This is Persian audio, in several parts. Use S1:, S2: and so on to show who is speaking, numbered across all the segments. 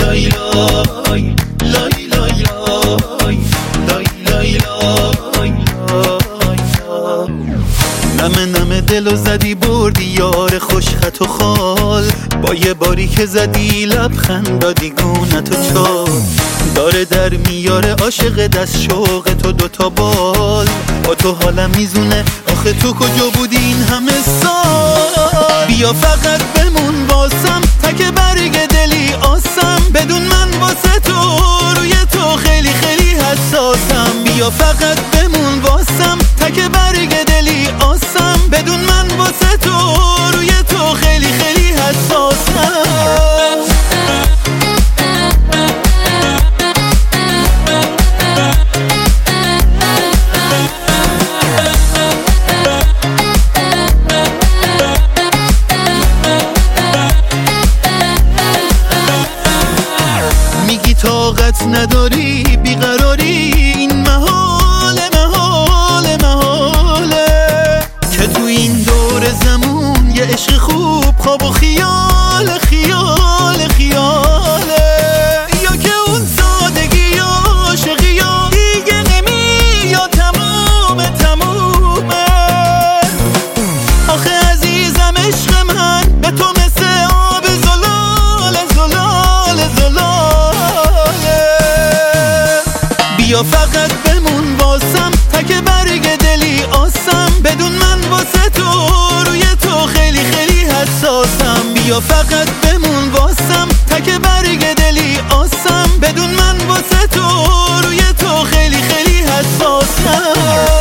S1: لای لای لای لای لای لای لای لای. نمه نمه دلو زدی بردی یار خوش خط و خال، با یه باری که زدی لبخند دادی گونت و چال. داره در میاره عاشق دست شوق تو دوتا بال، با تو حالم میزونه آخه تو کجا بودی این همه سال. بیا فقط بمون واسم تک برگ دلی آسم، بدون من واسه تو روی تو خیلی خیلی حساسم. بیا فقط بمون واسم تک برگ دلی آسم، بدون من واسه تو روی تو خیلی خیلی حساسم. طاقت نداری بیقراری، این محاله محاله محاله که تو این دور زمون یه عشق خوب خواب و خیال خیال خیاله. یا که اون سادگی یا عاشقی یا دیگه نمیاد تمومه تمومه. آخه عزیزم عشق من به تو مثل آب زلال زلال زلال. بیا فقط بمون واسم تک برگ دلی آسم، بدون من واسه تو روی تو خیلی خیلی حساسم. بیا فقط بمون واسم تک برگ دلی آسم، بدون من واسه تو روی تو خیلی خیلی حساسم.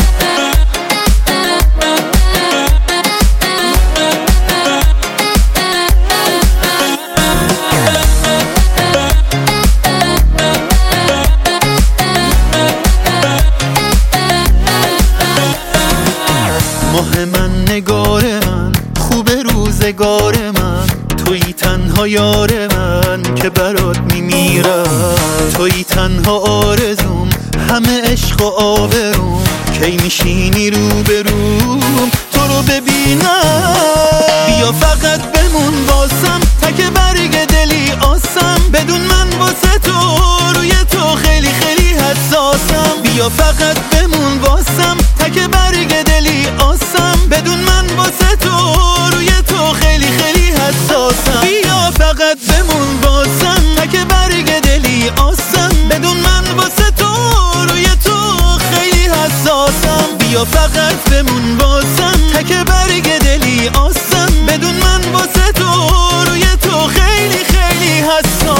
S1: ماه من نگار من خوب روزگار من، توی تنها یار من که برات میمیرم. توی تنها آرزوم همه عشق و آبروم، کی میشینی روبروم تو رو ببینم. بیا فقط بمون واسم تک برگ دلی آسم، بدون من واسه تو روی تو خیلی خیلی حساسم. بیا فقط بمون واسم تک برگ دلی آسم، بدون من واسه تو روی تو خیلی خیلی حساسم. بیا فقط بمون واسم تک برگ دلی آسم، بدون من واسه تو روی تو خیلی حساسم. بیا فقط بمون واسم تک برگ دلی آسم، بدون من واسه تو روی تو خیلی خیلی حساسم.